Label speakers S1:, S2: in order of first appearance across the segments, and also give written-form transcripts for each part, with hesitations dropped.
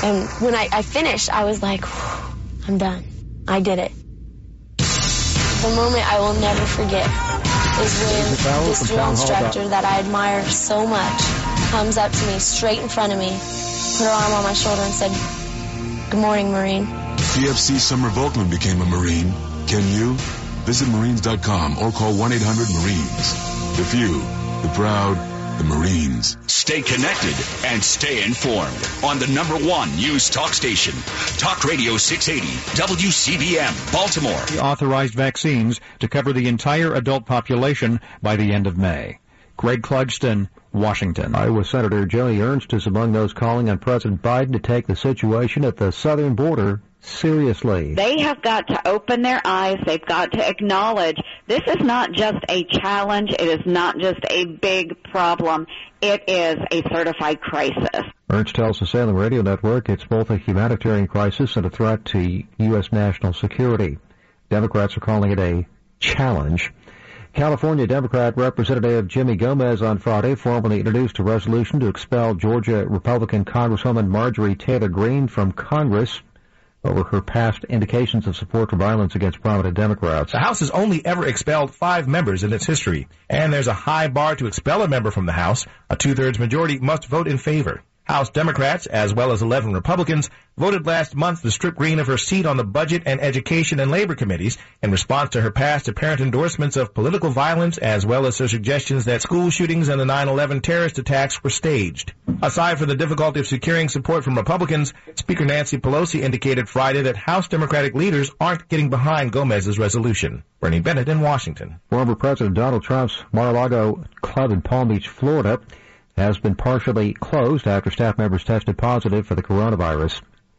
S1: And when I finished, I was like, I'm done. I did it. The moment I will never forget is when this drill instructor that I admire so much comes up to me straight in front of me, put her arm on my shoulder and said, "Good morning, Marine."
S2: PFC Summer Volkman became a Marine. Can you? Visit Marines.com or call 1-800-MARINES. The few, the proud, the Marines.
S3: Stay connected and stay informed on the #1 news talk station. Talk Radio 680, WCBM, Baltimore.
S4: Authorized vaccines to cover the entire adult population by the end of May. Greg Clugston, Washington.
S5: Iowa Senator Joni Ernst is among those calling on President Biden to take the situation at the southern border seriously.
S6: They have got to open their eyes. They've got to acknowledge this is not just a challenge. It is not just a big problem. It is a certified crisis.
S5: Ernst tells the Salem Radio Network it's both a humanitarian crisis and a threat to U.S. national security. Democrats are calling it a challenge. California Democrat Representative Jimmy Gomez on Friday formally introduced a resolution to expel Georgia Republican Congresswoman Marjorie Taylor Greene from Congress over her past indications of support for violence against prominent Democrats.
S7: The House has only ever expelled 5 members in its history, and there's a high bar to expel a member from the House. A 2/3 majority must vote in favor. House Democrats, as well as 11 Republicans, voted last month to strip Greene of her seat on the Budget and Education and Labor Committees in response to her past apparent endorsements of political violence, as well as her suggestions that school shootings and the 9/11 terrorist attacks were staged. Aside from the difficulty of securing support from Republicans, Speaker Nancy Pelosi indicated Friday that House Democratic leaders aren't getting behind Gomez's resolution. Bernie Bennett in Washington.
S5: Former President Donald Trump's Mar-a-Lago club in Palm Beach, Florida, has been partially closed after staff members tested positive for the coronavirus.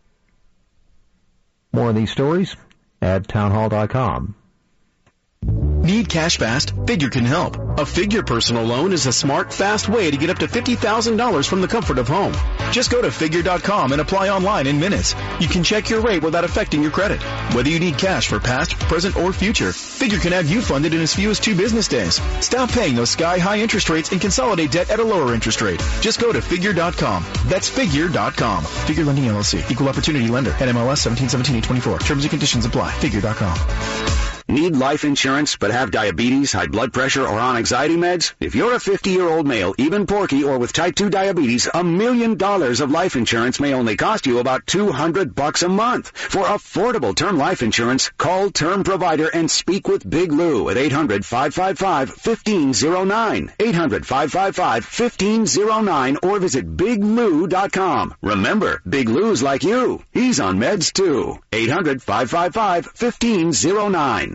S5: More on these stories at townhall.com.
S8: Need cash fast? Figure can help. A Figure personal loan is a smart, fast way to get up to $50,000 from the comfort of home. Just go to Figure.com and apply online in minutes. You can check your rate without affecting your credit. Whether you need cash for past, present, or future, Figure can have you funded in as few as 2 business days. Stop paying those sky-high interest rates and consolidate debt at a lower interest rate. Just go to Figure.com. That's Figure.com. Figure Lending LLC. Equal Opportunity Lender. NMLS 1717-824. Terms and conditions apply. Figure.com.
S3: Need life insurance but have diabetes, high blood pressure, or on anxiety meds? If you're a 50-year-old male, even porky, or with type 2 diabetes, $1 million of life insurance may only cost you about $200 a month. For affordable term life insurance, call Term Provider and speak with Big Lou at 800-555-1509. 800-555-1509 or visit BigLou.com. Remember, Big Lou's like you. He's on meds too. 800-555-1509.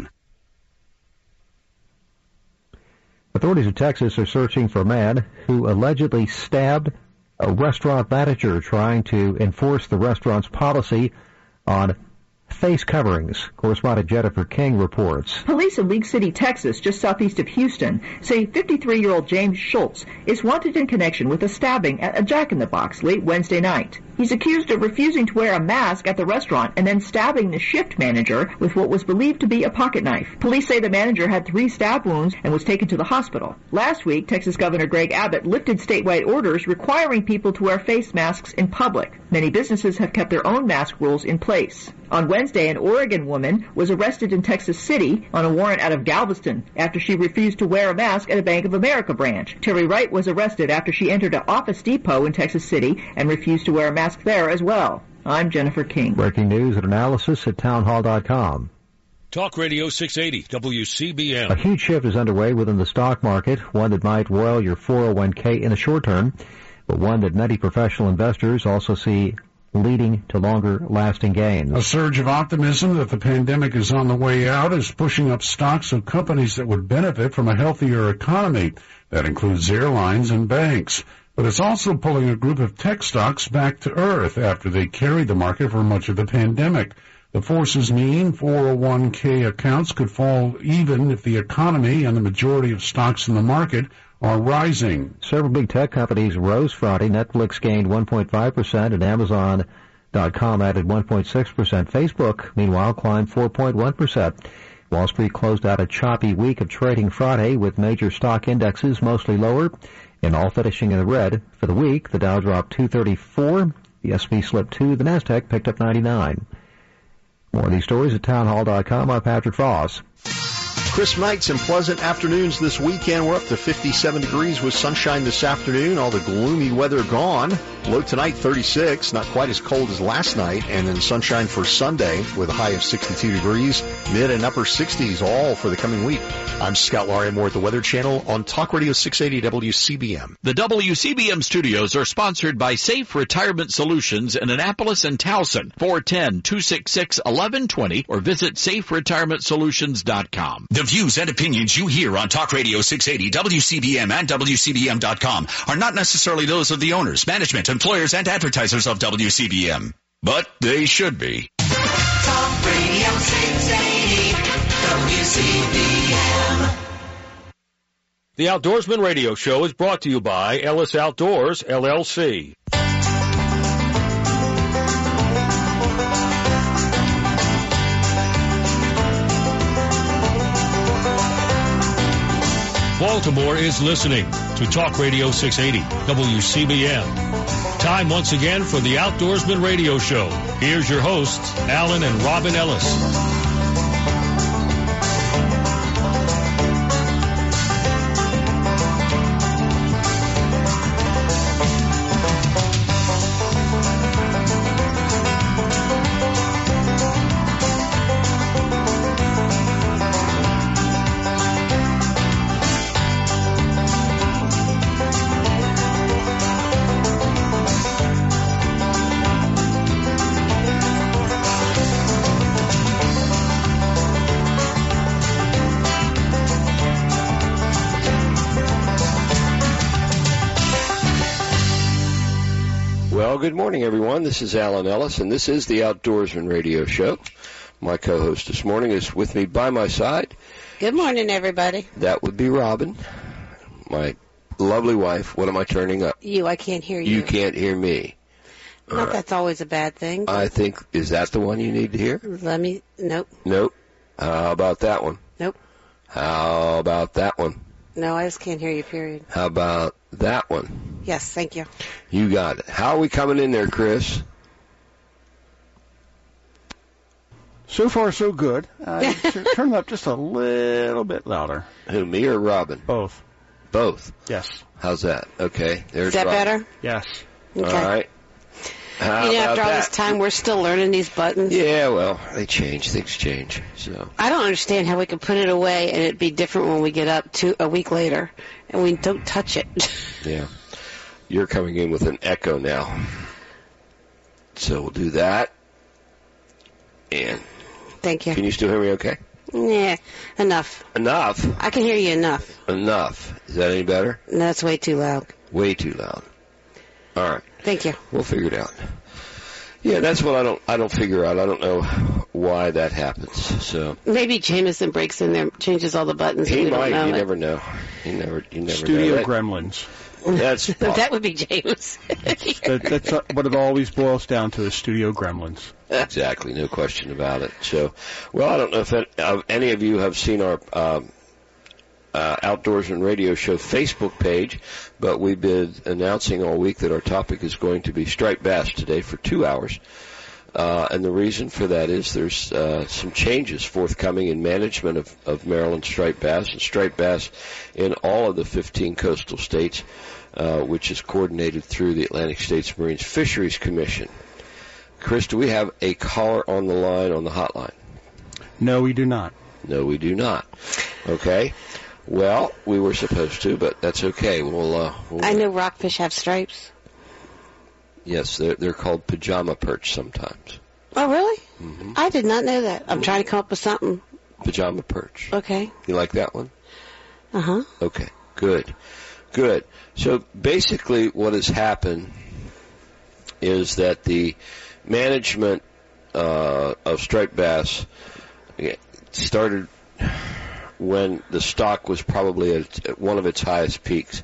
S5: Authorities in Texas are searching for a man who allegedly stabbed a restaurant manager trying to enforce the restaurant's policy on face coverings. Correspondent Jennifer King reports.
S9: Police in League City, Texas, just southeast of Houston, say 53-year-old James Schultz is wanted in connection with a stabbing at a Jack in the Box late Wednesday night. He's accused of refusing to wear a mask at the restaurant and then stabbing the shift manager with what was believed to be a pocket knife. Police say the manager had 3 stab wounds and was taken to the hospital. Last week, Texas Governor Greg Abbott lifted statewide orders requiring people to wear face masks in public. Many businesses have kept their own mask rules in place. On Wednesday, an Oregon woman was arrested in Texas City on a warrant out of Galveston after she refused to wear a mask at a Bank of America branch. Terry Wright was arrested after she entered an Office Depot in Texas City and refused to wear a mask there as well. I'm Jennifer King.
S5: Breaking news and analysis at townhall.com.
S10: Talk Radio 680, WCBM.
S5: A huge shift is underway within the stock market, one that might roil your 401k in the short term, but one that many professional investors also see leading to longer-lasting gains.
S11: A surge of optimism that the pandemic is on the way out is pushing up stocks of companies that would benefit from a healthier economy. That includes airlines and banks. But it's also pulling a group of tech stocks back to earth after they carried the market for much of the pandemic. The forces mean 401k accounts could fall even if the economy and the majority of stocks in the market are rising.
S5: Several big tech companies rose Friday. Netflix gained 1.5% and Amazon.com added 1.6%. Facebook, meanwhile, climbed 4.1%. Wall Street closed out a choppy week of trading Friday with major stock indexes mostly lower and all finishing in the red. For the week, the Dow dropped 234, The S&P slipped 2. The Nasdaq picked up 99. More of these stories at townhall.com. I'm Patrick Foss.
S12: Crisp nights and pleasant afternoons this weekend. We're up to 57 degrees with sunshine this afternoon. All the gloomy weather gone. Low tonight, 36. Not quite as cold as last night. And then sunshine for Sunday with a high of 62 degrees. Mid and upper 60s all for the coming week. I'm Scott Laurie Moore at the Weather Channel on Talk Radio 680 WCBM.
S13: The WCBM studios are sponsored by Safe Retirement Solutions in Annapolis and Towson. 410-266-1120 or visit saferetirementsolutions.com.
S14: The views and opinions you hear on Talk Radio 680 WCBM and WCBM.com are not necessarily those of the owners, management, employers, and advertisers of WCBM. But they should be.
S15: Talk Radio 680 WCBM.
S10: The Outdoorsman Radio Show is brought to you by Ellis Outdoors, LLC. Baltimore is listening to Talk Radio 680 WCBM. Time once again for the Outdoorsman Radio Show. Here's your hosts, Alan and Robin Ellis.
S16: Good morning, everyone. This is Alan Ellis, and this is the Outdoorsman Radio Show. My co-host this morning is with me by my side.
S17: Good morning, everybody.
S16: That would be Robin, my lovely wife. What am I turning up?
S17: You, I can't hear you.
S16: You can't hear me.
S17: Not that's always a bad thing.
S16: I think, is that the one you need to hear?
S17: Nope.
S16: Nope. How about that one?
S17: Nope.
S16: How about that one?
S17: No, I just can't hear you, period.
S16: How about that one?
S17: Yes, thank you.
S16: You got it. How are we coming in there, Chris?
S18: So far, so good. Turn up just a little bit louder.
S16: Who, me or Robin?
S18: Both.
S16: Both?
S18: Yes.
S16: How's that? Okay. There's
S17: Is that
S16: Robin.
S17: better?
S18: Yes.
S17: Okay.
S16: All right. How
S17: after all
S16: that?
S17: this time, we're still learning these buttons.
S16: Yeah, well, they change. Things change. So
S17: I don't understand how we could put it away and it'd be different when we get up a week later and we don't touch it.
S16: Yeah. You're coming in with an echo now. So we'll do that. And
S17: thank you.
S16: Can you still hear me okay?
S17: Yeah, enough.
S16: Enough?
S17: I can hear you enough.
S16: Enough. Is that any better?
S17: No, that's way too loud.
S16: Way too loud. All right.
S17: Thank you.
S16: We'll figure it out. Yeah, that's what I don't figure out. I don't know why that happens. So
S17: maybe Jameson breaks in there, changes all the buttons.
S16: He
S17: and we
S16: might.
S17: Don't know
S16: You
S17: it.
S16: never know. You never
S18: Studio
S16: know.
S18: gremlins.
S16: That's
S17: that would be James.
S18: That's what it always boils down to is studio gremlins.
S16: Exactly, no question about it. So, well, I don't know if any of you have seen our Outdoorsman Radio Show Facebook page, but we've been announcing all week that our topic is going to be striped bass today for 2 hours. And the reason for that is there's some changes forthcoming in management of Maryland striped bass and striped bass in all of the 15 coastal states, which is coordinated through the Atlantic States Marine Fisheries Commission. Chris, do we have a caller on the line on the hotline?
S18: No, we do not.
S16: No, we do not. Okay. Well, we were supposed to, but that's okay. We'll
S17: I know rockfish have stripes.
S16: Yes, they're called pajama perch sometimes.
S17: Oh, really?
S16: Mm-hmm.
S17: I did not know that. I'm trying to come up with something.
S16: Pajama perch.
S17: Okay.
S16: You like that one?
S17: Uh-huh.
S16: Okay, good. Good. So basically what has happened is that the management of striped bass started when the stock was probably at one of its highest peaks.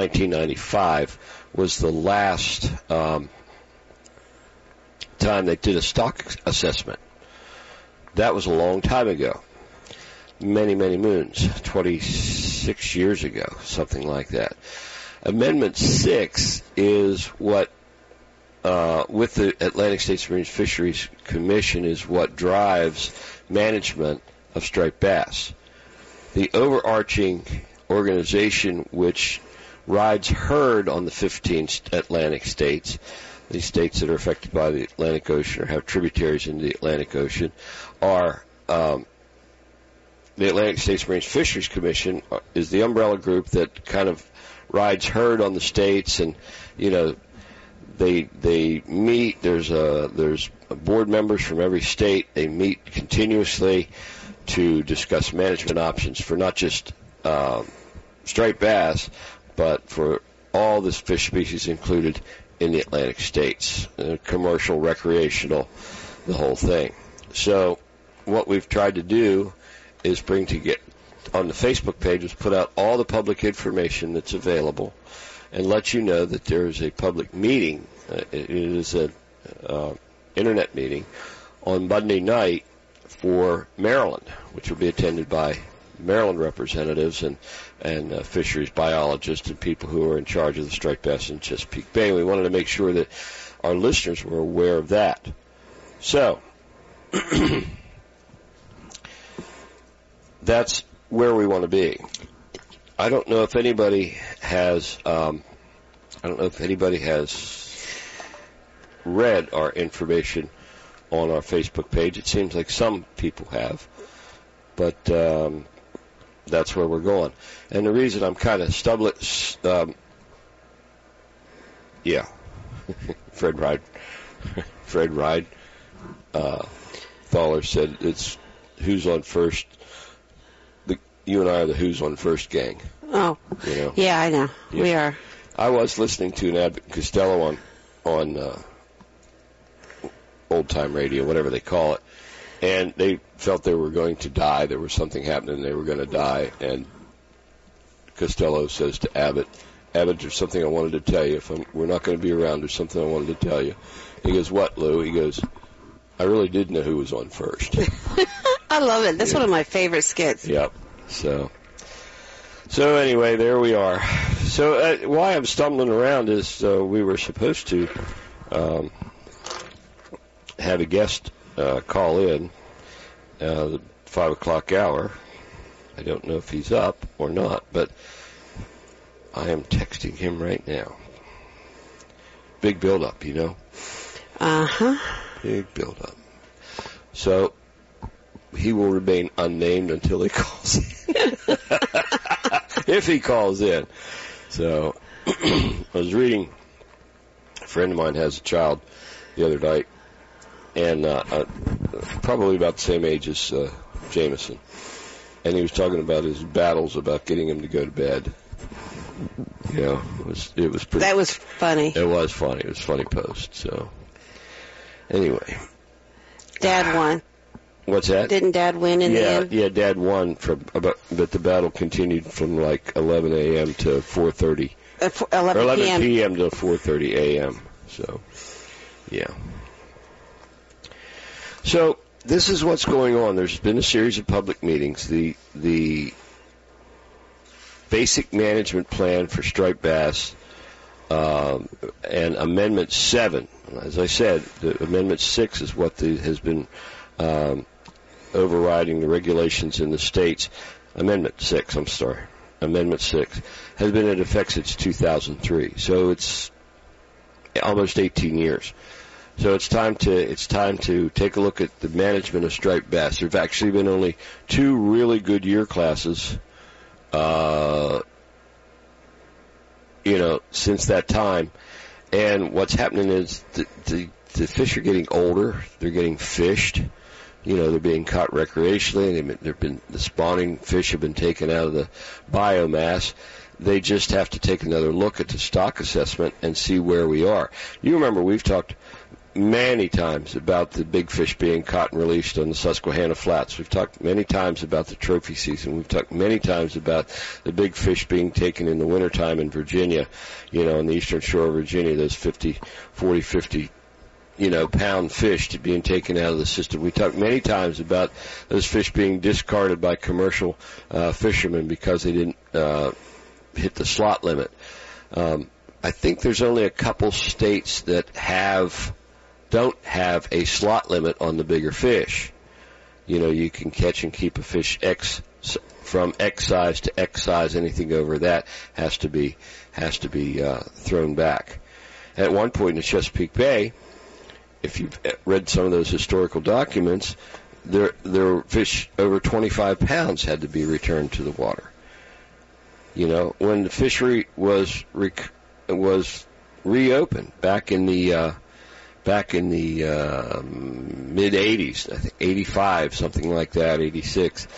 S16: 1995 was the last time they did a stock assessment. That was a long time ago. Many, many moons. 26 years ago, something like that. Amendment 6 is what with the Atlantic States Marine Fisheries Commission is what drives management of striped bass. The overarching organization which rides herd on the 15 Atlantic states, these states that are affected by the Atlantic Ocean or have tributaries into the Atlantic Ocean, are the Atlantic States Marine Fisheries Commission is the umbrella group that kind of rides herd on the states, and they meet. There's board members from every state. They meet continuously to discuss management options for not just striped bass, but for all the fish species included in the Atlantic states, commercial, recreational, the whole thing. So what we've tried to do is bring together on the Facebook page is put out all the public information that's available and let you know that there is a public meeting. It is an internet meeting on Monday night for Maryland, which will be attended by Maryland representatives and fisheries biologists and people who are in charge of the striped bass in Chesapeake Bay. We wanted to make sure that our listeners were aware of that. So that's where we want to be. I don't know if anybody has read our information on our Facebook page. It seems like some people have, but that's where we're going. And the reason I'm kind of stumbling, Fred Ride, Thaler said it's Who's on First. You and I are the Who's on First gang.
S17: Oh, yeah, I know. Yeah. We are. I
S16: was listening to an Abbott and Costello on old-time radio, whatever they call it, and they felt they were going to die. There was something happening, they were going to die, and Costello says to Abbott, there's something I wanted to tell you. We're not going to be around, there's something I wanted to tell you. He goes, what, Lou? He goes, I really did know who was on first.
S17: I love it. That's one of my favorite skits.
S16: Yep. So anyway, there we are. So why I'm stumbling around is we were supposed to have a guest call in the 5 o'clock hour. I don't know if he's up or not, but I am texting him right now. Big build-up,
S17: Uh-huh.
S16: Big build-up. So he will remain unnamed until he calls in. If he calls in. So I was reading, a friend of mine has a child the other night, and probably about the same age as Jameson. And he was talking about his battles about getting him to go to bed. It was pretty.
S17: That was funny.
S16: It was funny. It was a funny post. So anyway,
S17: Dad won.
S16: What's that?
S17: Didn't Dad win in the end?
S16: Yeah, Dad won but the battle continued from like 11 a.m. to 4:30. 11 p.m. to 4:30 a.m. So, yeah. So this is what's going on. There's been a series of public meetings. The basic management plan for striped bass and Amendment 7. As I said, the Amendment 6 is what has been overriding the regulations in the states. Amendment 6 has been in effect since 2003. So it's almost 18 years. So it's time to take a look at the management of striped bass. There have actually been only 2 really good year classes, since that time. And what's happening is the fish are getting older. They're getting fished. They're being caught recreationally. The spawning fish have been taken out of the biomass. They just have to take another look at the stock assessment and see where we are. You remember we've talked many times about the big fish being caught and released on the Susquehanna Flats. We've talked many times about the trophy season. We've talked many times about the big fish being taken in the wintertime in Virginia, on the eastern shore of Virginia, those 50 pound fish being taken out of the system. We talked many times about those fish being discarded by commercial fishermen because they didn't hit the slot limit. I think there's only a couple states that don't have a slot limit on the bigger fish. You know, you can catch and keep a fish from X size to X size. Anything over that has to be thrown back. At one point in the Chesapeake Bay, if you've read some of those historical documents, there were fish over 25 pounds had to be returned to the water. You know, when the fishery was reopened back in the mid 80s, I think 85, something like that, 86.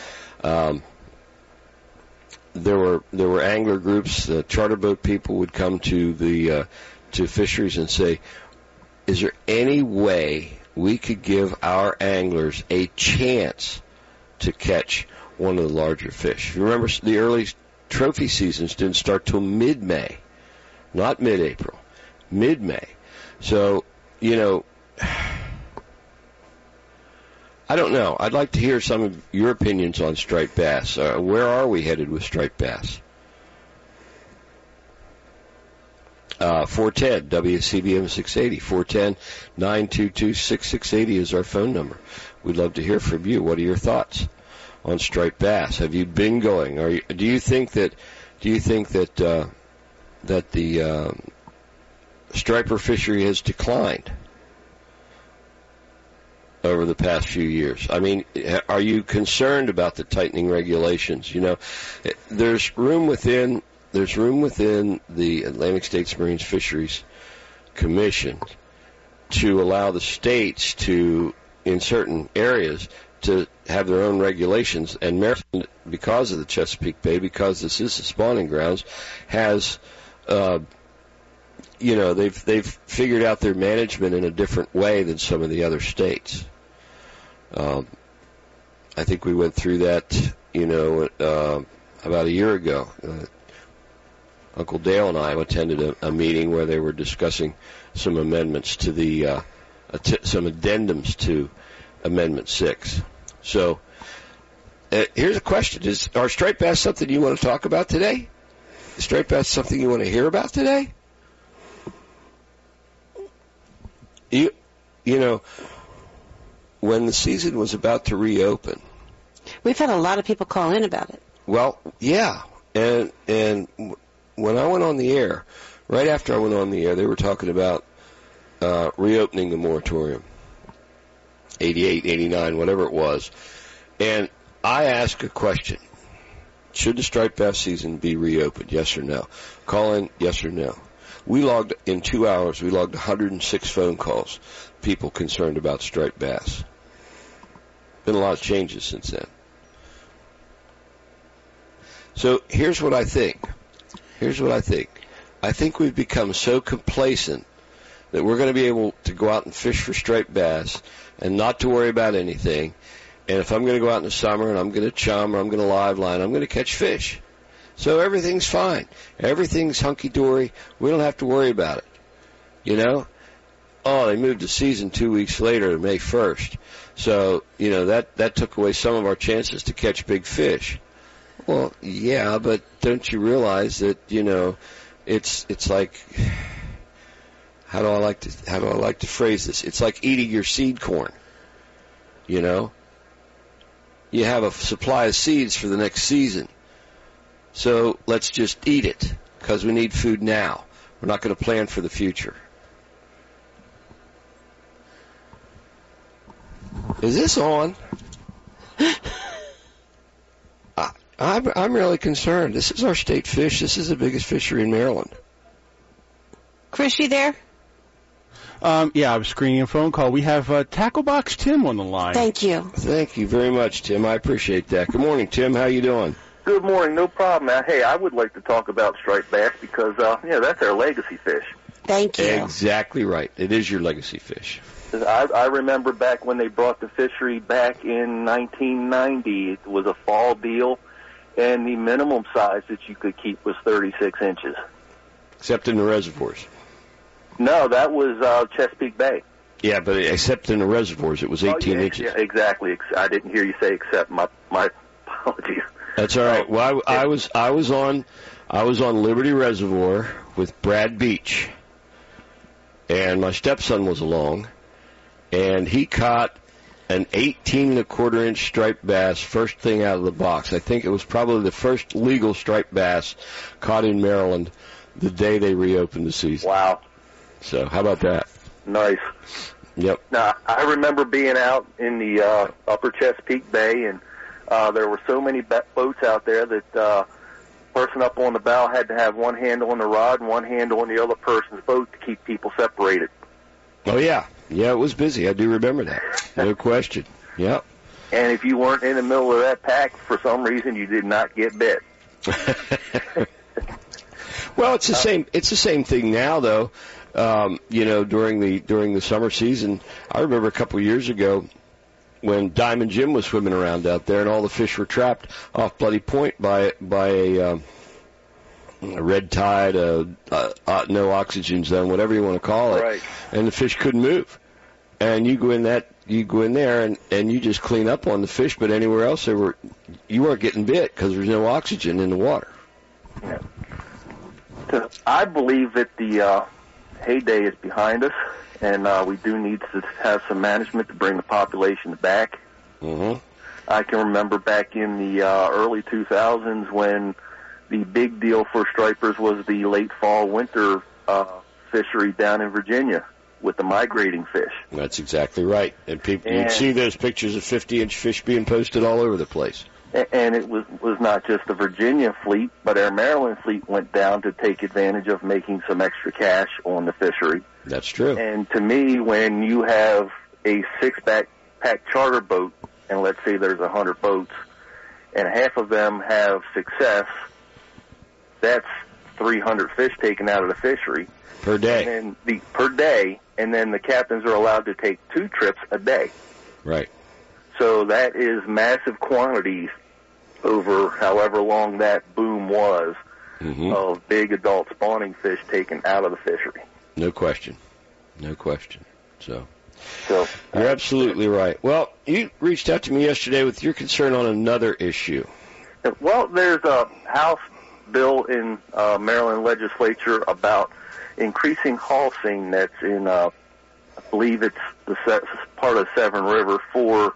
S16: There were angler groups, charter boat people would come to to fisheries and say, is there any way we could give our anglers a chance to catch one of the larger fish? You remember the early trophy seasons didn't start till mid-May, not mid-April, mid-May. So, you know, I don't know. I'd like to hear some of your opinions on striped bass. Where are we headed with striped bass? 410 WCBM 680. 410-922-6680 is our phone number. We'd love to hear from you. What are your thoughts on striped bass? Have you been going? Do you think that the striper fishery has declined over the past few years? I mean, are you concerned about the tightening regulations? You know, there's room within the Atlantic States Marine Fisheries Commission to allow the states to, in certain areas, to have their own regulations. And Maryland, because of the Chesapeake Bay, because this is the spawning grounds, has, you know, they've figured out their management in a different way than some of the other states. I think we went through that, you know, about a year ago. Uncle Dale and I attended a meeting where they were discussing some amendments to some addendums to Amendment 6. So, here's a question. Are striped bass something you want to talk about today? Is striped bass something you want to hear about today? You know, when the season was about to reopen,
S17: we've had a lot of people call in about it.
S16: Well, yeah, and when I went on the air, right after I went on the air, they were talking about reopening the moratorium, 88, 89, whatever it was, and I asked a question: should the striped bass season be reopened? Yes or no? Call in, yes or no. In 2 hours, we logged 106 phone calls, people concerned about striped bass. Been a lot of changes since then. So here's what I think. I think we've become so complacent that we're going to be able to go out and fish for striped bass and not to worry about anything. And if I'm going to go out in the summer and I'm going to chum or I'm going to live line, I'm going to catch fish. So everything's fine. Everything's hunky-dory. We don't have to worry about it. You know? Oh, they moved the season 2 weeks later to May 1st. So, you know, that took away some of our chances to catch big fish. Well, yeah, but don't you realize that, you know, it's like, how do I like to phrase this? It's like eating your seed corn. You know? You have a supply of seeds for the next season. So let's just eat it, because we need food now. We're not going to plan for the future. Is this on? I'm really concerned. This is our state fish. This is the biggest fishery in Maryland.
S17: Chris, you there?
S18: Yeah, I was screening a phone call. We have Tackle Box Tim on the line.
S17: Thank you.
S16: Thank you very much, Tim. I appreciate that. Good morning, Tim. How you doing?
S19: Good morning. No problem. Hey, I would like to talk about striped bass because, that's our legacy fish.
S17: Thank you.
S16: Exactly right. It is your legacy fish.
S19: I remember back when they brought the fishery back in 1990. It was a fall deal, and the minimum size that you could keep was 36 inches.
S16: Except in the reservoirs.
S19: No, that was Chesapeake Bay.
S16: Yeah, but except in the reservoirs, it was 18 inches.
S19: Yeah, exactly. I didn't hear you say except. My apologies.
S16: That's all right. Well, I was on Liberty Reservoir, with Brad Beach. And my stepson was along, and he caught an 18 1/4 inch striped bass first thing out of the box. I think it was probably the first legal striped bass caught in Maryland the day they reopened the season.
S19: Wow.
S16: So how about that?
S19: Nice.
S16: Yep.
S19: Now, I remember being out in the upper Chesapeake Bay, and there were so many boats out there that person up on the bow had to have one hand on the rod and one hand on the other person's boat to keep people separated.
S16: Oh, yeah. Yeah, it was busy. I do remember that. No question. Yep.
S19: And if you weren't in the middle of that pack, for some reason, you did not get bit.
S16: Well, it's the same. It's the same thing now, though. During the summer season, I remember a couple of years ago when Diamond Jim was swimming around out there, and all the fish were trapped off Bloody Point by a red tide, no oxygen zone, whatever you want to call it,
S19: right.
S16: And the fish couldn't move. And you go in there and you just clean up on the fish, but anywhere else you weren't getting bit because there's no oxygen in the water.
S19: Yeah. I believe that the heyday is behind us, and we do need to have some management to bring the population back.
S16: Mm-hmm.
S19: I can remember back in the early 2000s when the big deal for stripers was the late fall winter fishery down in Virginia with the migrating fish.
S16: That's exactly right. And you'd see those pictures of 50-inch fish being posted all over the place.
S19: And it was not just the Virginia fleet, but our Maryland fleet went down to take advantage of making some extra cash on the fishery.
S16: That's true.
S19: And to me, when you have a six-pack charter boat, and let's say there's 100 boats, and half of them have success, that's 300 fish taken out of the fishery.
S16: Per day.
S19: Per day, and then the captains are allowed to take 2 trips a day.
S16: Right.
S19: So that is massive quantities over however long that boom was of big adult spawning fish taken out of the fishery.
S16: No question. So you're absolutely right. Well, you reached out to me yesterday with your concern on another issue.
S19: Well, there's a House bill in Maryland legislature about increasing halsing that's in, I believe it's the part of Severn River for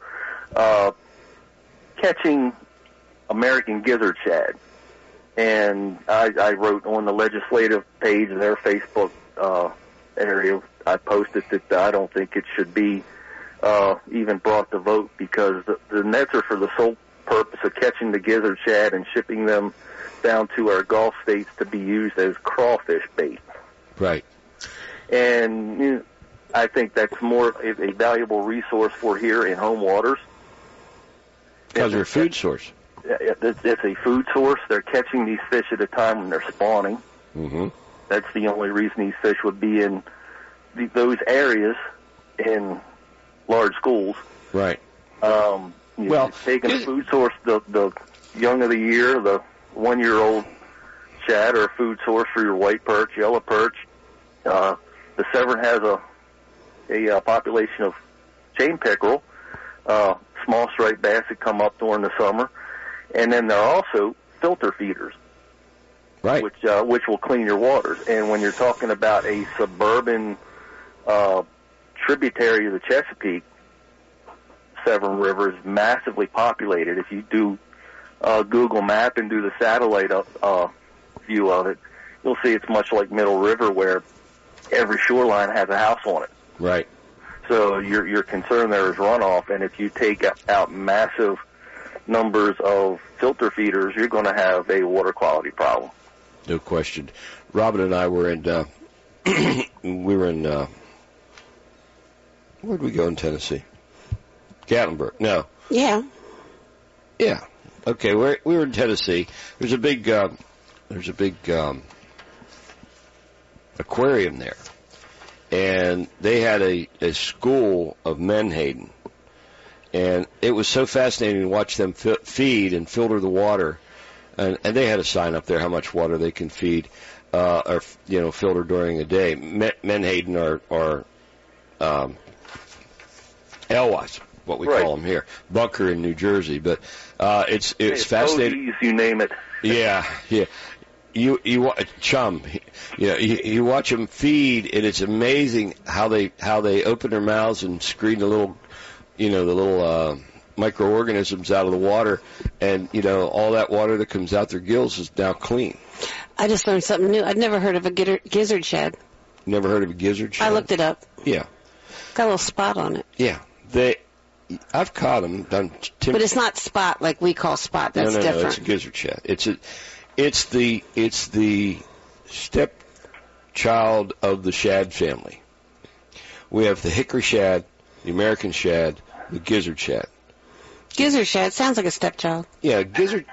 S19: catching American gizzard shad. And I wrote on the legislative page of their Facebook area, I posted that I don't think it should be even brought to vote because the nets are for the sole purpose of catching the gizzard shad and shipping them down to our Gulf states to be used as crawfish bait.
S16: Right.
S19: And I think that's more of a valuable resource for here in home waters.
S16: Because they're a food source.
S19: It's a food source. They're catching these fish at a time when they're spawning.
S16: Mm-hmm.
S19: That's the only reason these fish would be in those areas in large schools.
S16: Right.
S19: Taking a food source, the young of the year, the 1-year-old shad, or a food source for your white perch, yellow perch. The Severn has a population of chain pickerel, small striped bass that come up during the summer, and then there are also filter feeders,
S16: right?
S19: Which will clean your waters. And when you're talking about a suburban tributary of the Chesapeake, Severn River is massively populated. If you do Google Map and do the satellite view of it, you'll see it's much like Middle River, where every shoreline has a house on it.
S16: Right.
S19: So your concern there is runoff, and if you take out massive numbers of filter feeders, you're going to have a water quality problem.
S16: No question. Robin and I were in, where'd we go in Tennessee? Gatlinburg. No.
S17: Yeah.
S16: Yeah. Okay, we were in Tennessee. There's a big aquarium there. And they had a school of menhaden. And it was so fascinating to watch them feed and filter the water. And they had a sign up there how much water they can feed or filter during a day. Menhaden are alewives, what we call them here. Bunker in New Jersey. But it's fascinating.
S19: You name it.
S16: Yeah. you chum, you watch them feed, and it's amazing how they open their mouths and screen the little microorganisms out of the water, and all that water that comes out their gills is now clean.
S17: I just learned something new. I'd never heard of a gizzard shad.
S16: Never heard of a gizzard shad?
S17: I looked it up.
S16: Yeah.
S17: Got a little spot on it.
S16: Yeah. I've caught them. But
S17: it's not spot like we call spot. That's different.
S16: No, it's a gizzard shad. It's the stepchild of the shad family. We have the hickory shad, the American shad, the gizzard shad.
S17: Gizzard shad sounds like a stepchild.
S16: Yeah, gizzard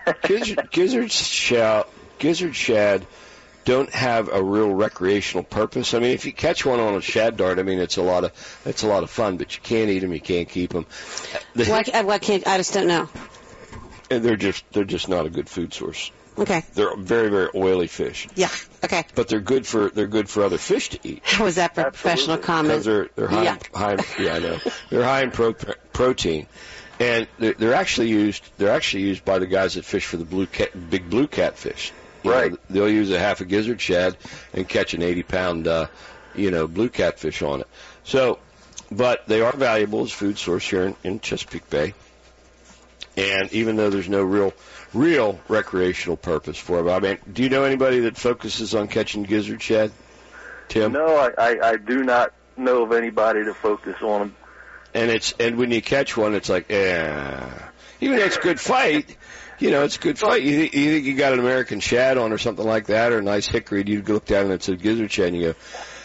S16: shad don't have a real recreational purpose. I mean, if you catch one on a shad dart, I mean, it's a lot of fun, but you can't eat them, you can't keep them.
S17: Why can't I just don't know.
S16: And they're just not a good food source.
S17: Okay.
S16: They're very, very oily fish.
S17: Yeah. Okay.
S16: But they're good for other fish to eat.
S17: How was that for professional comment?
S16: Because they're high. Yeah, I know. They're high in protein. And they're actually used by the guys that fish for the big blue catfish.
S19: Right.
S16: They'll use a half a gizzard shad and catch an 80-pound, blue catfish on it. So, but they are valuable as food source here in Chesapeake Bay. And even though there's no real recreational purpose for them, I mean, do you know anybody that focuses on catching gizzard shad, Tim?
S19: No, I do not know of anybody to focus on them.
S16: And when you catch one, it's like, even though it's a good fight, it's a good fight. You think you got an American shad on or something like that, or a nice hickory, and you look down and it's a gizzard shad, and you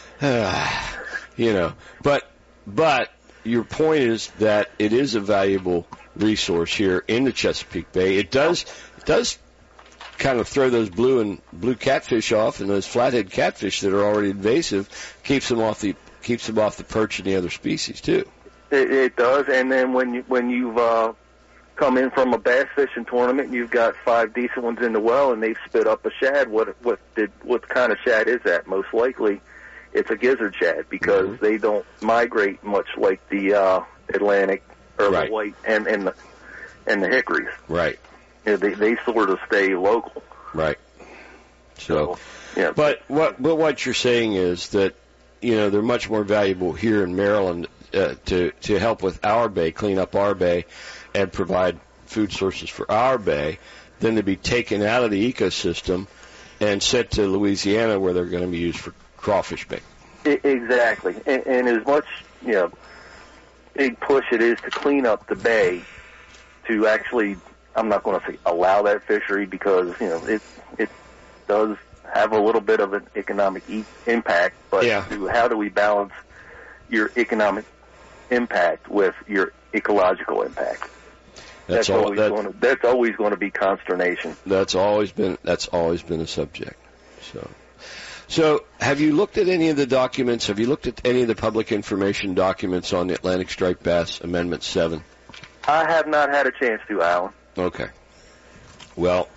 S16: go, But your point is that it is a valuable resource here in the Chesapeake Bay. It does kind of throw those blue catfish off, and those flathead catfish that are already invasive keeps them off the perch and the other species too.
S19: It does, and then when you've come in from a bass fishing tournament and you've got 5 decent ones in the well and they've spit up a shad, what kind of shad is that? Most likely, it's a gizzard shad because they don't migrate much like the Atlantic or the white and the hickories.
S16: Right.
S19: They sort of stay local.
S16: Right. So yeah. But what you're saying is that they're much more valuable here in Maryland. To help with our bay, clean up our bay, and provide food sources for our bay, than to be taken out of the ecosystem and sent to Louisiana where they're going to be used for crawfish bait.
S19: Exactly. And as much, big push it is to clean up the bay, to actually, I'm not going to say allow that fishery because, it does have a little bit of an economic impact, but how do we balance your economic impact with your ecological impact? That's always going to be consternation.
S16: That's always been a subject. So have you looked at any of the documents? Have you looked at any of the public information documents on the Atlantic striped bass Amendment 7?
S19: I have not had a chance to, Alan.
S16: Okay. Well,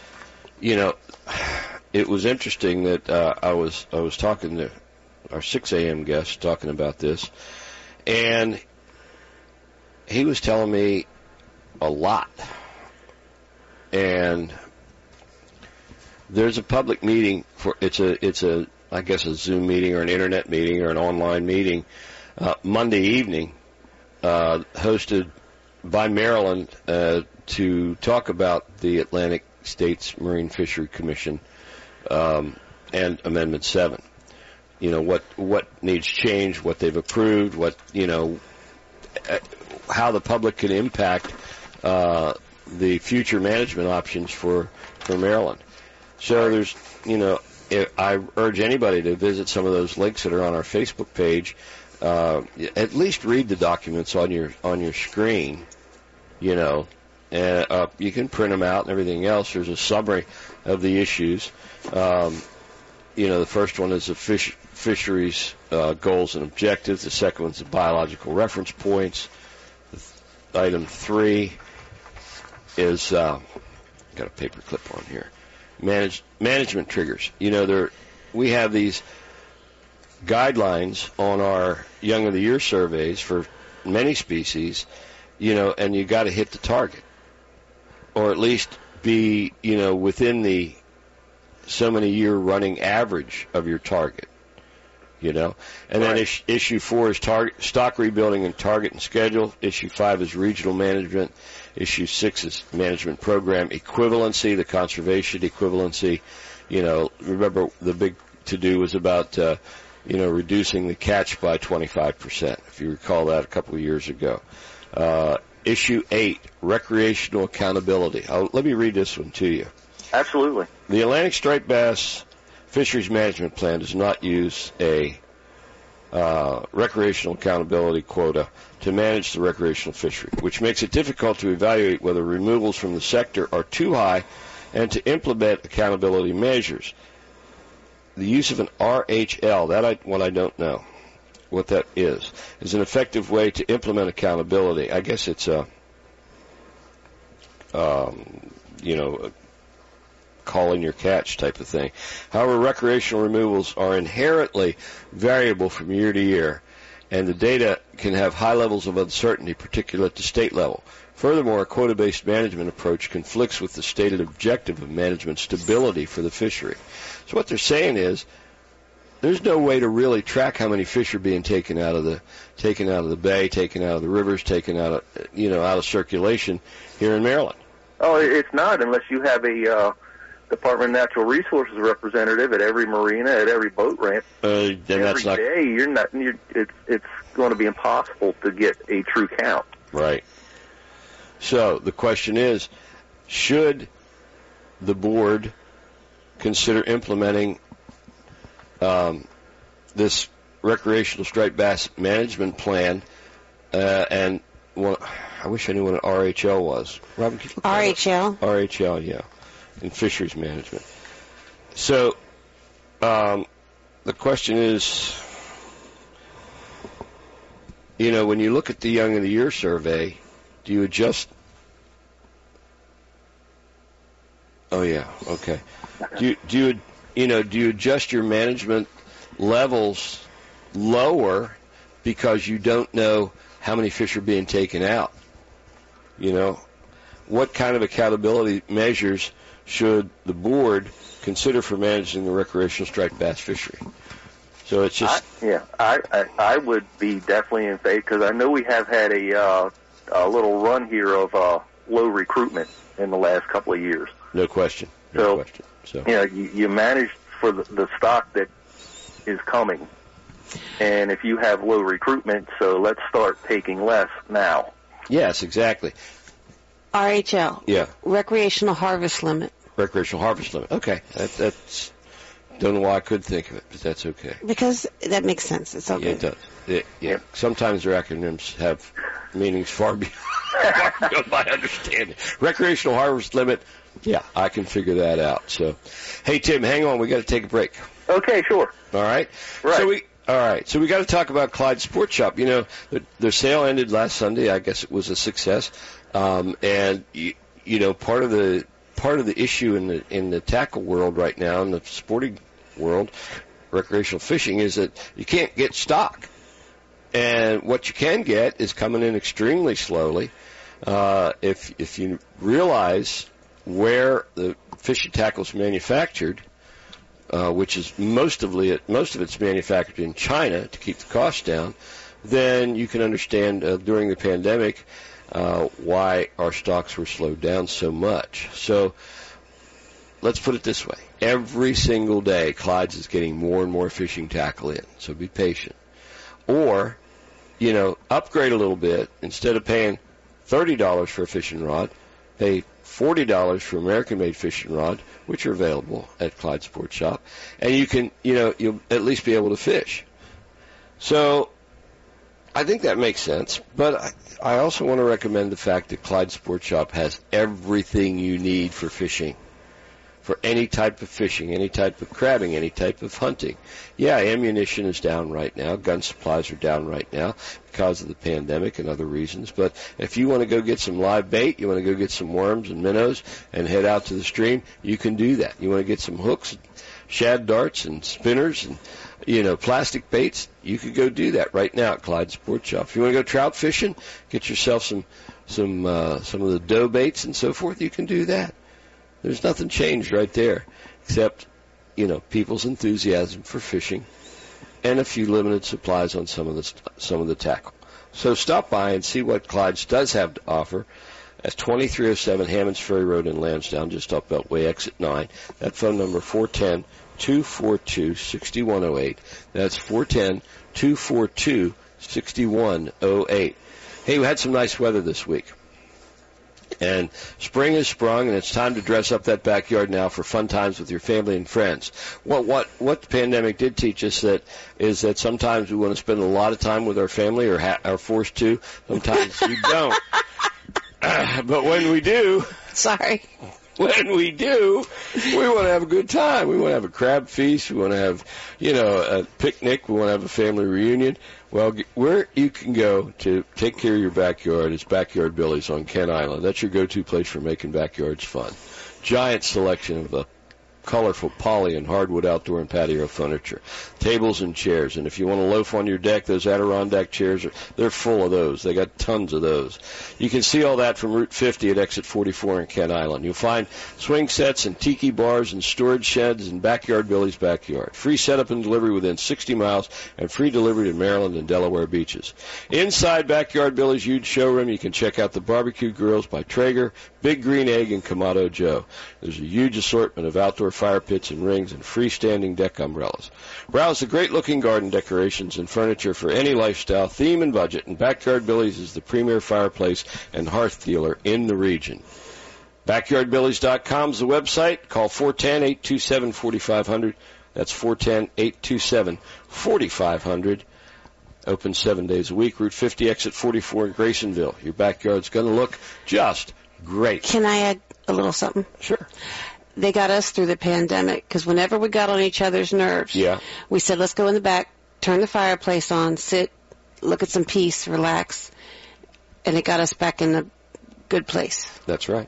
S16: it was interesting that I was talking to our 6 a.m. guest talking about this, and he was telling me a lot. And there's a public meeting it's a I guess a Zoom meeting or an internet meeting or an online meeting Monday evening, hosted by Maryland to talk about the Atlantic States Marine Fishery Commission and Amendment 7. What needs change, what they've approved, how the public can impact the future management options for Maryland. So there's, I urge anybody to visit some of those links that are on our Facebook page. At least read the documents on your screen, and you can print them out and everything else. There's a summary of the issues. The first one is the fisheries goals and objectives. The second one's the biological reference points. Item 3 is got a paper clip on here. Management triggers. We have these guidelines on our Young of the Year surveys for many species, and you got to hit the target, or at least be, within the so many year running average of your target. You know, and then issue 4 is stock rebuilding and target and schedule. Issue 5 is regional management. Issue 6 is management program equivalency, the conservation equivalency. You know, remember the big to-do was about, reducing the catch by 25%, if you recall that a couple of years ago. Issue 8, recreational accountability. Let me read this one to you.
S19: Absolutely.
S16: The Atlantic Striped Bass Fisheries Management Plan does not use a recreational accountability quota to manage the recreational fishery, which makes it difficult to evaluate whether removals from the sector are too high and to implement accountability measures. The use of an RHL, what I don't know what that is an effective way to implement accountability. I guess it's a call in your catch type of thing. However, recreational removals are inherently variable from year to year, and the data can have high levels of uncertainty, particularly at the state level. Furthermore, a quota-based management approach conflicts with the stated objective of management stability for the fishery. So what they're saying is there's no way to really track how many fish are being taken out of the bay, taken out of the rivers, taken out of circulation here in Maryland.
S19: Oh, it's not unless you have a Department of Natural Resources representative at every marina, at every boat ramp. It's going to be impossible to get a true count.
S16: Right. So the question is, should the board consider implementing this recreational striped bass management plan? I wish I knew what an RHL was. Robin, can you look
S17: RHL?
S16: RHL, yeah. In fisheries management. So, the question is, when you look at the Young of the Year survey, do you adjust? Oh yeah, okay. Do you adjust your management levels lower because you don't know how many fish are being taken out? What kind of accountability measures should the board consider for managing the recreational striped bass fishery? So it's just...
S19: I would be definitely in favor, because I know we have had a little run here of low recruitment in the last couple of years.
S16: No question.
S19: So you manage for the stock that is coming, and if you have low recruitment, so let's start taking less now.
S16: Yes, exactly.
S17: RHL.
S16: Yeah.
S17: Recreational harvest limit.
S16: Recreational harvest limit. Okay. That's don't know why I could think of it, but that's okay.
S17: Because that makes sense. It's okay.
S16: Yeah, it does. Yeah. Sometimes their acronyms have meanings far beyond my understanding. Recreational harvest limit. Yeah, I can figure that out. So, hey Tim, hang on. We got to take a break.
S19: Okay, sure.
S16: All right.
S19: Right.
S16: So we got to talk about Clyde Sports Shop. Their sale ended last Sunday. I guess it was a success. And part of the issue in the tackle world right now, in the sporting world, recreational fishing, is that you can't get stock. And what you can get is coming in extremely slowly. If you realize where the fishing tackle is manufactured, which is most of it's manufactured in China to keep the cost down, then you can understand during the pandemic why our stocks were slowed down so much. So let's put it this way. Every single day, Clyde's is getting more and more fishing tackle in, so be patient. Or, upgrade a little bit. Instead of paying $30 for a fishing rod, pay $40 for American-made fishing rod, which are available at Clyde Sports Shop, and you can, you'll at least be able to fish. So I think that makes sense, but I also want to recommend the fact that Clyde Sports Shop has everything you need for fishing, for any type of fishing, any type of crabbing, any type of hunting. Yeah, ammunition is down right now. Gun supplies are down right now because of the pandemic and other reasons. But if you want to go get some live bait, you want to go get some worms and minnows and head out to the stream, you can do that. You want to get some hooks, shad darts and spinners and, plastic baits, you could go do that right now at Clyde Sports Shop. If you want to go trout fishing, get yourself some of the dough baits and so forth, you can do that. There's nothing changed right there, except people's enthusiasm for fishing, and a few limited supplies on some of the tackle. So stop by and see what Clyde's does have to offer. That's 2307 Hammonds Ferry Road in Lansdowne, just off Beltway, exit 9. That phone number, 410-242-6108. That's 410-242-6108. Hey, we had some nice weather this week. And spring has sprung, and it's time to dress up that backyard now for fun times with your family and friends. What the pandemic did teach us is that sometimes we want to spend a lot of time with our family, or are forced to. Sometimes we don't. But when we do... When we do, we want to have a good time. We want to have a crab feast. We want to have, a picnic. We want to have a family reunion. Well, where you can go to take care of your backyard is Backyard Billy's on Kent Island. That's your go-to place for making backyards fun. Giant selection of the colorful poly and hardwood outdoor and patio furniture, tables and chairs. And if you want to loaf on your deck, those Adirondack chairs, they're full of those. They got tons of those. You can see all that from Route 50 at exit 44 in Kent Island. You'll find swing sets and tiki bars and storage sheds in Backyard Billy's backyard. Free setup and delivery within 60 miles and free delivery to Maryland and Delaware beaches. Inside Backyard Billy's huge showroom, you can check out the barbecue grills by Traeger, Big Green Egg, and Kamado Joe. There's a huge assortment of outdoor fire pits and rings and freestanding deck umbrellas. Browse the great-looking garden decorations and furniture for any lifestyle, theme, and budget, and Backyard Billy's is the premier fireplace and hearth dealer in the region. BackyardBillys.com is the website. Call 410-827-4500. That's 410-827-4500. Open 7 days a week. Route 50, exit 44 in Graysonville. Your backyard's going to look just great.
S17: Can I add a little something?
S16: Sure.
S17: They got us through the pandemic because whenever we got on each other's nerves, we said, let's go in the back, turn the fireplace on, sit, look at some peace, relax, and it got us back in a good place.
S16: That's right.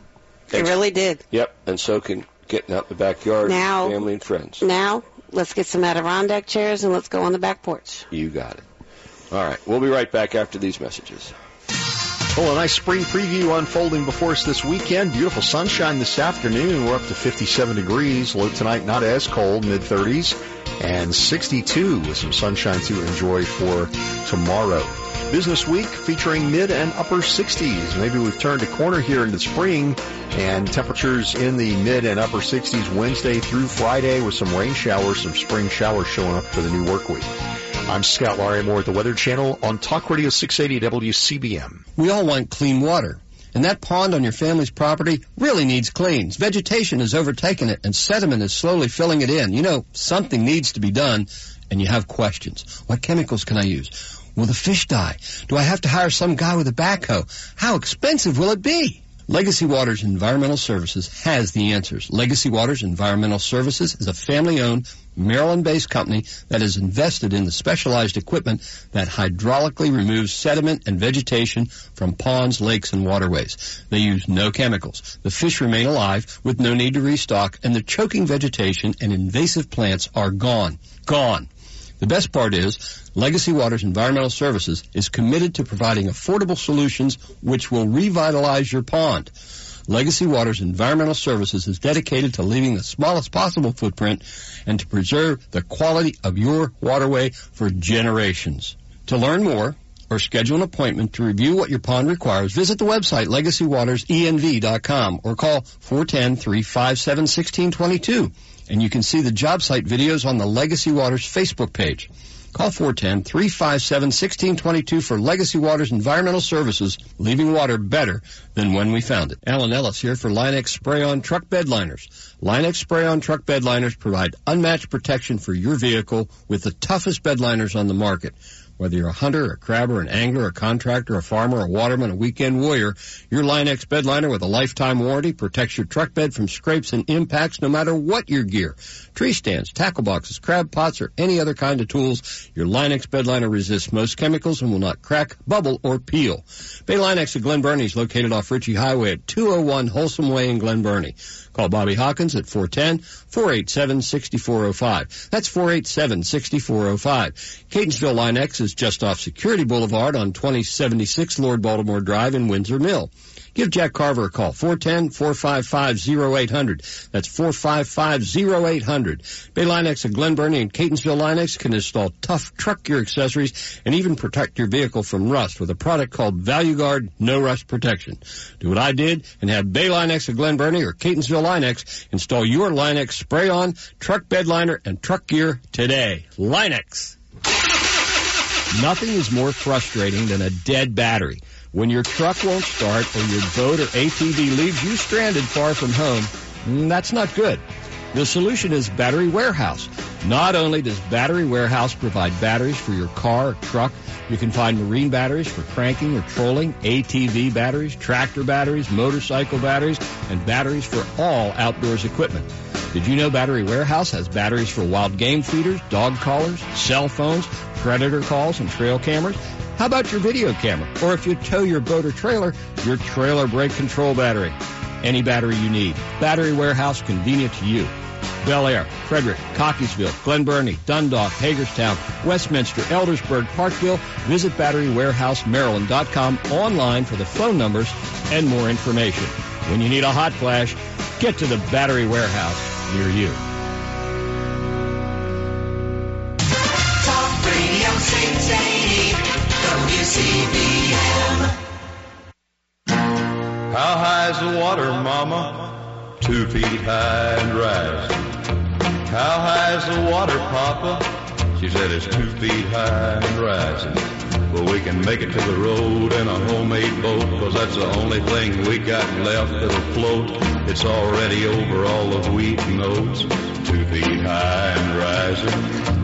S17: It really did.
S16: Yep, and so can getting out in the backyard with family and friends.
S17: Now, let's get some Adirondack chairs and let's go on the back porch.
S16: You got it. All right, we'll be right back after these messages.
S12: Well, a nice spring preview unfolding before us this weekend. Beautiful sunshine this afternoon. We're up to 57 degrees. Low tonight, not as cold, mid-30s. And 62 with some sunshine to enjoy for tomorrow. Business week featuring mid and upper 60s. Maybe we've turned a corner here into spring, and temperatures in the mid and upper 60s Wednesday through Friday with some rain showers, some spring showers showing up for the new work week. I'm Scott Larry Moore at the Weather Channel on Talk Radio 680 WCBM.
S20: We all want clean water, and that pond on your family's property really needs cleans. Vegetation has overtaken it, and sediment is slowly filling it in. Something needs to be done, and you have questions. What chemicals can I use? Will the fish die? Do I have to hire some guy with a backhoe? How expensive will it be? Legacy Waters Environmental Services has the answers. Legacy Waters Environmental Services is a family-owned, Maryland-based company that has invested in the specialized equipment that hydraulically removes sediment and vegetation from ponds, lakes, and waterways. They use no chemicals. The fish remain alive with no need to restock, and the choking vegetation and invasive plants are gone. Gone. The best part is, Legacy Waters Environmental Services is committed to providing affordable solutions which will revitalize your pond. Legacy Waters Environmental Services is dedicated to leaving the smallest possible footprint and to preserve the quality of your waterway for generations. To learn more or schedule an appointment to review what your pond requires, visit the website legacywatersenv.com or call 410-357-1622. And you can see the job site videos on the Legacy Waters Facebook page. Call 410-357-1622 for Legacy Waters Environmental Services, leaving water better than when we found it. Alan Ellis here for Line X Spray-On Truck Bed Liners. Line X Spray-On Truck Bed Liners provide unmatched protection for your vehicle with the toughest bed liners on the market. Whether you're a hunter, a crabber, an angler, a contractor, a farmer, a waterman, a weekend warrior, your Line X bed liner with a lifetime warranty protects your truck bed from scrapes and impacts no matter what your gear. Tree stands, tackle boxes, crab pots, or any other kind of tools, your Line X bed liner resists most chemicals and will not crack, bubble, or peel. Bay Line X of Glen Burnie is located off Ritchie Highway at 201 Wholesome Way in Glen Burnie. Call Bobby Hawkins at 410-487-6405. That's 487-6405. Catonsville Line X is just off Security Boulevard on 2076 Lord Baltimore Drive in Windsor Mill. Give Jack Carver a call, 410-455-0800. That's 455-0800. Bay Line-X of Glen Burnie and Catonsville Line-X can install tough truck gear accessories and even protect your vehicle from rust with a product called Value Guard No Rust Protection. Do what I did and have Bay Line-X of Glen Burnie or Catonsville Line-X install your Line-X spray-on, truck bed liner, and truck gear today. Line-X. Nothing is more frustrating than a dead battery. When your truck won't start or your boat or ATV leaves you stranded far from home, that's not good. The solution is Battery Warehouse. Not only does Battery Warehouse provide batteries for your car or truck, you can find marine batteries for cranking or trolling, ATV batteries, tractor batteries, motorcycle batteries, and batteries for all outdoors equipment. Did you know Battery Warehouse has batteries for wild game feeders, dog collars, cell phones, predator calls, and trail cameras? How about your video camera? Or if you tow your boat or trailer, your trailer brake control battery. Any battery you need. Battery Warehouse, convenient to you. Bel Air, Frederick, Cockeysville, Glen Burnie, Dundalk, Hagerstown, Westminster, Eldersburg, Parkville. Visit BatteryWarehouseMaryland.com online for the phone numbers and more information. When you need a hot flash, get to the Battery Warehouse near you.
S15: Talk Radio 680 WCBM.
S21: How high is the water, Mama? 2 feet high and rising. How high is the water, Papa? She said it's 2 feet high and rising. Well, we can make it to the road in a homemade boat, 'cause that's the only thing we got left that'll float. It's already over all the wheat and oats. 2 feet high and rising.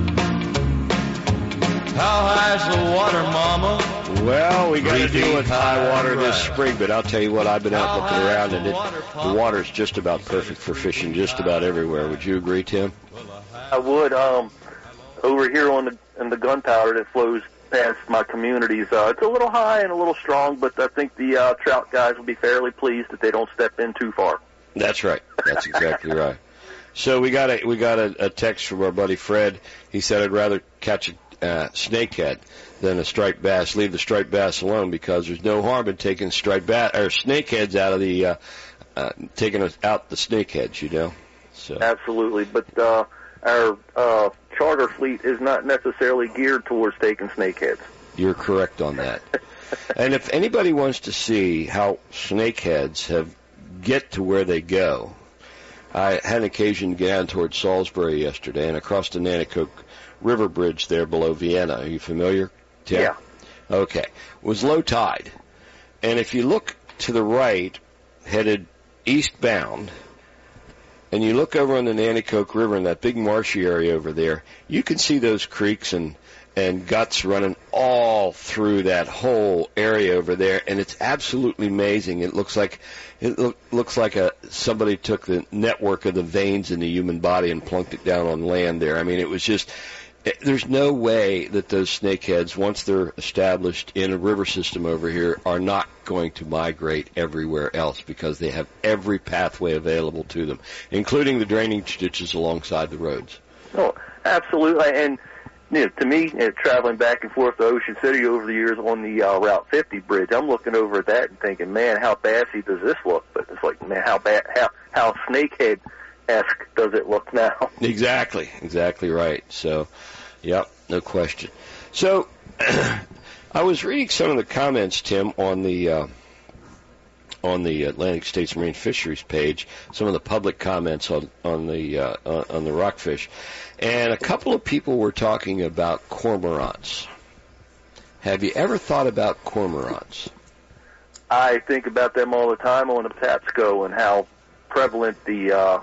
S21: How high is the water, Mama?
S16: Well, we got to deal with high water this spring, but I'll tell you what, I've been out looking around, and the water's just about perfect for fishing just about everywhere. Would you agree, Tim?
S19: I would. Over here in the gunpowder that flows past my communities, it's a little high and a little strong, but I think the trout guys will be fairly pleased that they don't step in too far.
S16: That's right. That's exactly right. So we got a text from our buddy Fred. He said, I'd rather catch a snakehead than a striped bass. Leave the striped bass alone, because there's no harm in taking striped bass or snakeheads out of the taking out the snakeheads, you know. So
S19: absolutely, but our charter fleet is not necessarily geared towards taking snakeheads.
S16: You're correct on that. And if anybody wants to see how snakeheads get to where they go, I had an occasion to get down towards Salisbury yesterday and across the Nanticoke River Bridge there below Vienna. Are you familiar, Tim?
S19: Yeah.
S16: Okay. It was low tide. And if you look to the right, headed eastbound, and you look over on the Nanticoke River in that big marshy area over there, you can see those creeks and guts running all through that whole area over there, and it's absolutely amazing. It looks like somebody took the network of the veins in the human body and plunked it down on land there. I mean, it was just, there's no way that those snakeheads, once they're established in a river system over here, are not going to migrate everywhere else, because they have every pathway available to them, including the drainage ditches alongside the roads.
S19: Oh, absolutely. And to me, traveling back and forth to Ocean City over the years on the Route 50 bridge, I'm looking over at that and thinking, man, how bassy does this look? But it's like, man, how snakehead-esque does it look now?
S16: Exactly right. So, yep, no question. So, I was reading some of the comments, Tim, on the Atlantic States Marine Fisheries page, some of the public comments on the rockfish, and a couple of people were talking about cormorants. Have you ever thought about cormorants?
S19: I think about them all the time on the Patapsco and how prevalent the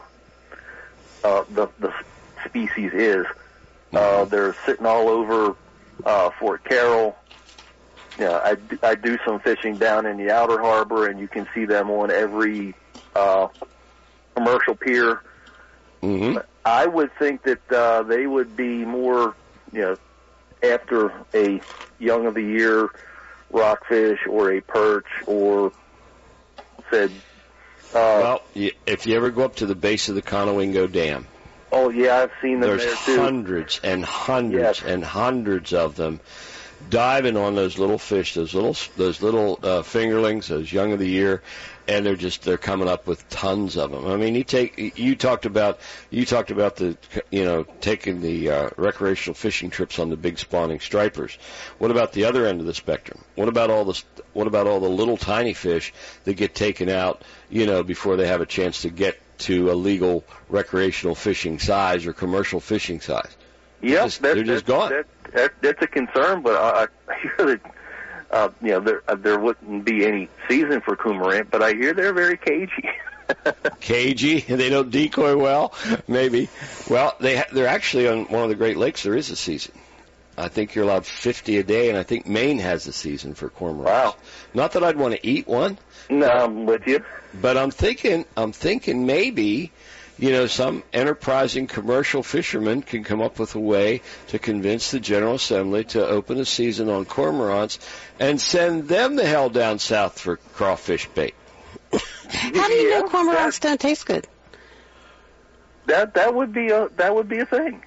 S19: species is. They're sitting all over Fort Carroll. I do some fishing down in the outer harbor, and you can see them on every commercial pier.
S16: Mm-hmm.
S19: I would think that they would be more, after a young of the year rockfish or a perch or said
S16: Well, if you ever go up to the base of the Conowingo Dam.
S19: Oh, yeah, I've seen them
S16: There's
S19: there, too.
S16: hundreds and hundreds and hundreds of them diving on those little fish, those little fingerlings, those young of the year, and they're coming up with tons of them. I mean, you talked about the, taking the recreational fishing trips on the big spawning stripers. What about the other end of the spectrum? What about all the little tiny fish that get taken out, before they have a chance to get to a legal recreational fishing size or commercial fishing size?
S19: Yep,
S16: they're just gone.
S19: That's a concern, but I hear that there wouldn't be any season for cormorant, but I hear they're very cagey.
S16: Cagey? They don't decoy well? Maybe. Well, they're actually on one of the Great Lakes. There is a season. I think you're allowed 50 a day, and I think Maine has a season for cormorants.
S19: Wow.
S16: Not that I'd want to eat one.
S19: No, I'm with you.
S16: But I'm thinking maybe, some enterprising commercial fisherman can come up with a way to convince the General Assembly to open a season on cormorants and send them the hell down south for crawfish bait.
S17: How do you know cormorants don't taste good?
S19: That would be a thing.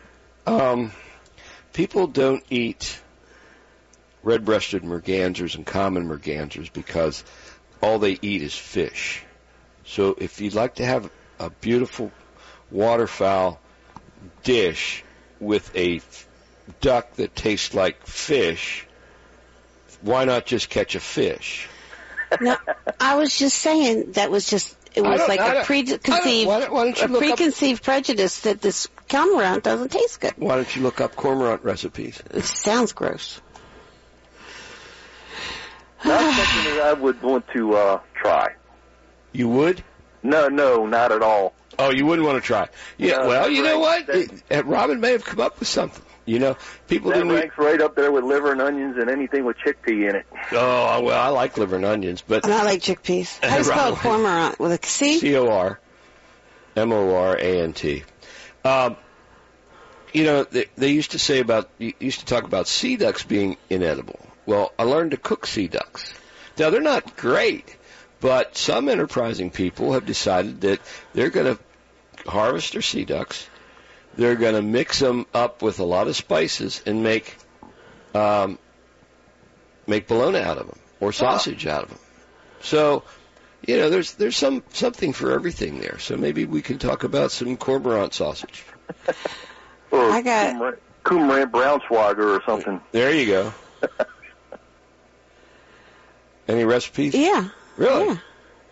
S16: People don't eat red-breasted mergansers and common mergansers because all they eat is fish. So if you'd like to have a beautiful waterfowl dish with a duck that tastes like fish, why not just catch a fish?
S17: No, I was just saying that was just, it was like a preconceived prejudice that this cormorant doesn't taste good.
S16: Why don't you look up cormorant recipes?
S17: It sounds gross.
S19: That's something that I would want to try.
S16: You would?
S19: No, not at all.
S16: Oh, you wouldn't want to try? Yeah.
S19: No,
S16: well, you know what? Robin may have come up with something. People
S19: that
S16: didn't.
S19: ranks right up there with liver and onions and anything with chickpea in it.
S16: Oh well, I like liver and onions, but
S17: and I like chickpeas. How do you spell cormorant? With a C?
S16: C-O-R-M-O-R-A-N-T. They used to talk about sea ducks being inedible. Well, I learned to cook sea ducks. Now, they're not great, but some enterprising people have decided that they're going to harvest their sea ducks. They're going to mix them up with a lot of spices and make bologna out of them or sausage out of them. So, there's something for everything there. So maybe we can talk about some cormorant sausage.
S19: Or I got cormorant Braunschweiger or something.
S16: There you go. Any recipes?
S17: Yeah.
S16: Really?
S17: Yeah.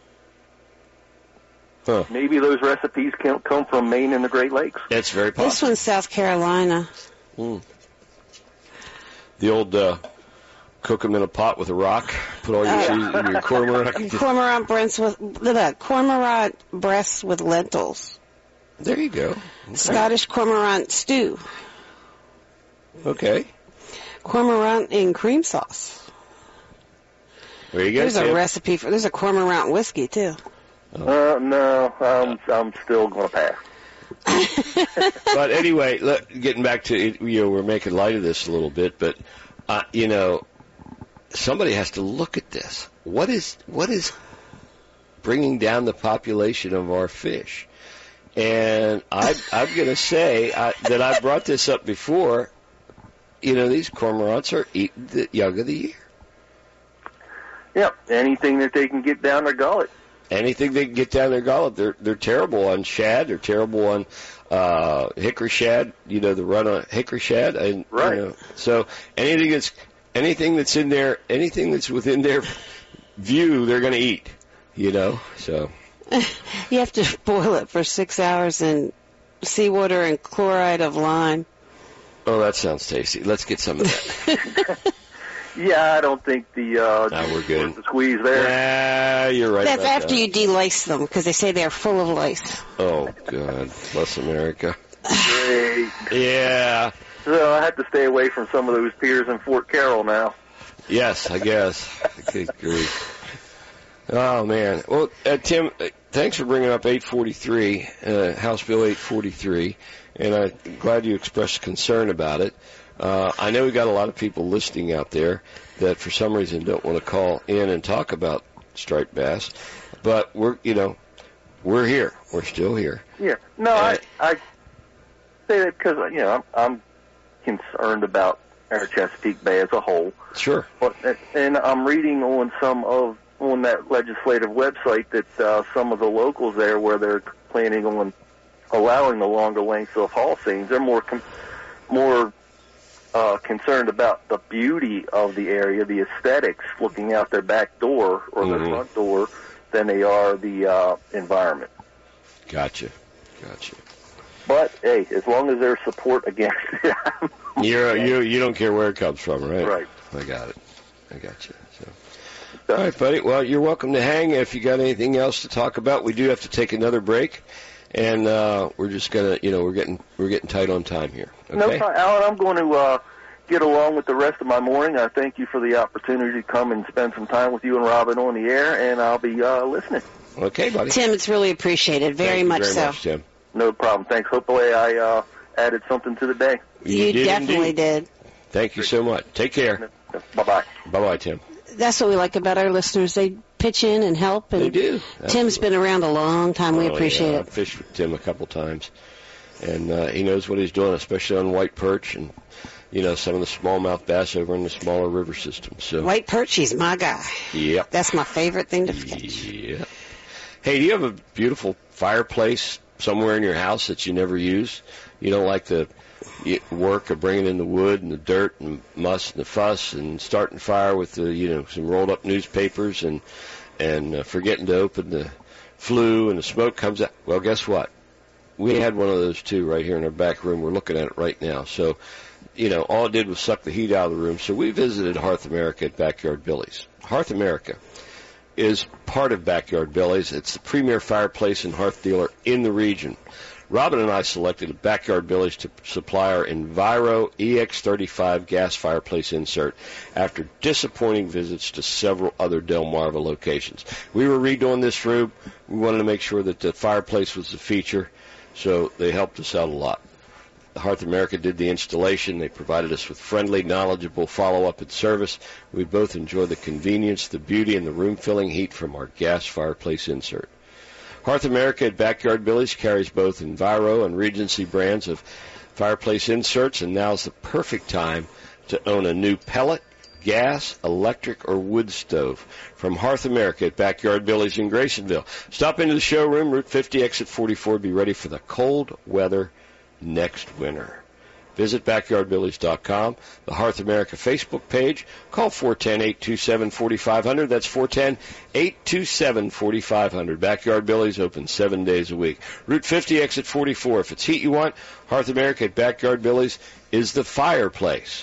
S16: Huh.
S19: Maybe those recipes come from Maine and the Great Lakes.
S16: It's very possible.
S17: This one's South Carolina.
S16: The old cook them in a pot with a rock, put all your seeds in your cormorant.
S17: Cormorant breasts with lentils.
S16: There you go.
S17: Okay. Scottish cormorant stew.
S16: Okay.
S17: Cormorant in cream sauce.
S16: There you go.
S17: There's a recipe for. There's a cormorant whiskey too.
S19: No, I'm still going to pass.
S16: But anyway, getting back to it, we're making light of this a little bit, but somebody has to look at this. What is bringing down the population of our fish? And I'm going to say that I brought this up before. These cormorants are eating the young of the year.
S19: Yep, anything that they can get down their gullet.
S16: Anything they can get down their gullet. They're terrible on shad. They're terrible on hickory shad. The run on hickory shad. And,
S19: right.
S16: So anything that's in there, anything that's within their view, they're going to eat. So.
S17: You have to boil it for 6 hours in seawater and chloride of lime.
S16: Oh, that sounds tasty. Let's get some of that.
S19: Yeah, I don't think
S16: we're good.
S19: The squeeze there.
S16: Yeah, you're right.
S17: That's after you de-lice them, because they say they're full of lice.
S16: Oh, God. Bless America.
S19: Great.
S16: Yeah.
S19: So I have to stay away from some of those piers in Fort Carroll now.
S16: Yes, I guess. Good grief. Oh, man. Well, Tim, thanks for bringing up 843, House Bill 843, and I'm glad you expressed concern about it. I know we got a lot of people listening out there that for some reason don't want to call in and talk about striped bass. But we're here. We're still here.
S19: Yeah. No, I say that because I'm concerned about our Chesapeake Bay as a whole.
S16: Sure.
S19: And I'm reading on on that legislative website that some of the locals there, where they're planning on allowing the longer lengths of haul seams, they're more concerned about the beauty of the area, the aesthetics, looking out their back door or their front door, than they are the environment.
S16: Gotcha.
S19: But hey, as long as there's support against it,
S16: you don't care where it comes from, right?
S19: Right.
S16: I got it. I got you. So. All right, buddy. Well, you're welcome to hang. If you got anything else to talk about, we do have to take another break, and we're just gonna, we're getting tight on time here. Okay?
S19: No problem, Alan. I'm going to get along with the rest of my morning. I thank you for the opportunity to come and spend some time with you and Robin on the air, and I'll be listening.
S16: Okay, buddy.
S17: Tim, it's really appreciated. Very much so.
S16: Tim.
S19: No problem. Thanks. Hopefully, I added something to the day.
S17: You definitely did.
S16: Thank you so much. Take care.
S19: Bye-bye.
S16: Bye-bye, Tim.
S17: That's what we like about our listeners. They pitch in and help. And
S16: they do.
S17: Absolutely. Tim's been around a long time. We appreciate it.
S16: I've fished with Tim a couple times, and he knows what he's doing, especially on white perch and, some of the smallmouth bass over in the smaller river system. So
S17: white perch, he's my guy.
S16: Yep.
S17: That's my favorite thing to fish.
S16: Yeah. Hey, do you have a beautiful fireplace somewhere in your house that you never use? You don't like the work of bringing in the wood and the dirt and muss and the fuss and starting fire with the some rolled up newspapers and forgetting to open the flue and the smoke comes out. Well, guess what? We had one of those too right here in our back room. We're looking at it right now. So, all it did was suck the heat out of the room. So we visited Hearth America at Backyard Billy's. Hearth America is part of Backyard Billy's. It's the premier fireplace and hearth dealer in the region. Robin and I selected a Backyard Billy's to supply our Enviro EX35 gas fireplace insert after disappointing visits to several other Delmarva locations. We were redoing this room. We wanted to make sure that the fireplace was the feature, so they helped us out a lot. Hearth America did the installation. They provided us with friendly, knowledgeable follow-up and service. We both enjoy the convenience, the beauty, and the room-filling heat from our gas fireplace insert. Hearth America at Backyard Billy's carries both Enviro and Regency brands of fireplace inserts, and now's the perfect time to own a new pellet, gas, electric, or wood stove from Hearth America at Backyard Billy's in Graysonville. Stop into the showroom, Route 50, exit 44. Be ready for the cold weather next winter. Visit BackyardBillies.com, the Hearth America Facebook page. Call 410-827-4500. That's 410-827-4500. Backyard Billies open 7 days a week. Route 50, exit 44. If it's heat you want, Hearth America at Backyard Billies is the fireplace.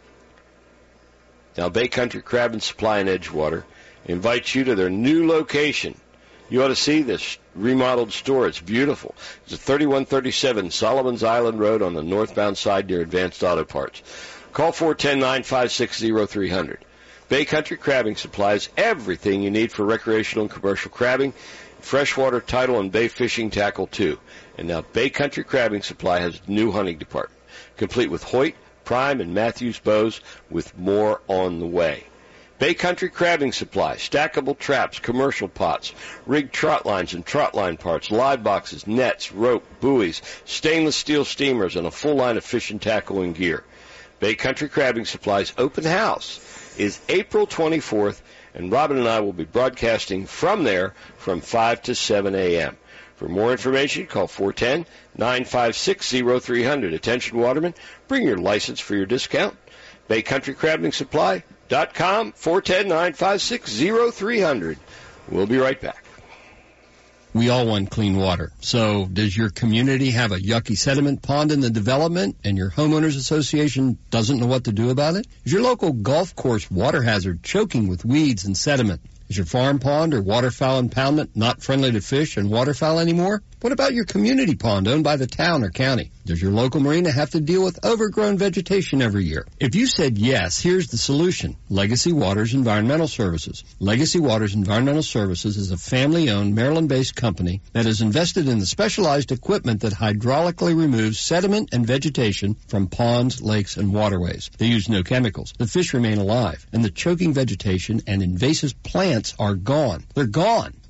S16: Now, Bay Country Crab and Supply in Edgewater invites you to their new location. You ought to see this remodeled store. It's beautiful. It's at 3137 Solomon's Island Road on the northbound side near Advanced Auto Parts. Call 410-956-0300. Bay Country Crabbing supplies everything you need for recreational and commercial crabbing, freshwater, tidal, and bay fishing tackle, too. And now Bay Country Crabbing Supply has a new hunting department, complete with Hoyt, Prime, and Matthews bows, with more on the way. Bay Country Crabbing Supply, stackable traps, commercial pots, rigged trot lines and trot line parts, live boxes, nets, rope, buoys, stainless steel steamers, and a full line of fishing tackle and gear. Bay Country Crabbing Supply's open house is April 24th, and Robin and I will be broadcasting from there from 5 to 7 a.m. For more information, call 410-956-0300. Attention, watermen, bring your license for your discount. Bay Country Crabbing Supply. .com, 410-956-0300. We'll be right back.
S20: We all want clean water. So does your community have a yucky sediment pond in the development and your homeowners association doesn't know what to do about it? Is your local golf course water hazard choking with weeds and sediment? Is your farm pond or waterfowl impoundment not friendly to fish and waterfowl anymore? What about your community pond owned by the town or county? Does your local marina have to deal with overgrown vegetation every year? If you said yes, here's the solution. Legacy Waters Environmental Services. Legacy Waters Environmental Services is a family-owned Maryland-based company that has invested in the specialized equipment that hydraulically removes sediment and vegetation from ponds, lakes, and waterways. They use no chemicals. The fish remain alive, and the choking vegetation and invasive plants are gone. They're gone.